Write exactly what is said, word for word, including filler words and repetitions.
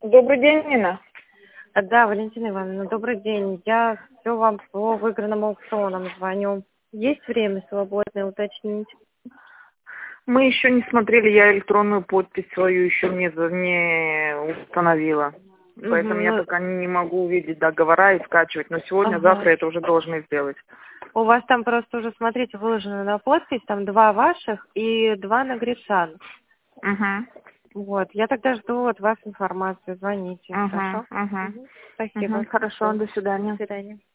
Добрый день, Нина. А, Да, Валентина Ивановна, добрый день. Я все вам по выигранным аукционам звоню. Есть время свободное уточнить? Мы еще не смотрели, я электронную подпись свою еще не, за- не установила. Поэтому Мгм, я ну, пока не могу увидеть договора и скачивать. Но ага. сегодня-завтра это уже должны сделать. У вас там просто уже, смотрите, выложено на подпись, там два ваших и два на Гришан. Угу. Вот, я тогда жду от вас информацию, звоните, Угу. хорошо? Угу. Мгм. Спасибо. Угу. Хорошо, Всё. до До свидания. свидания.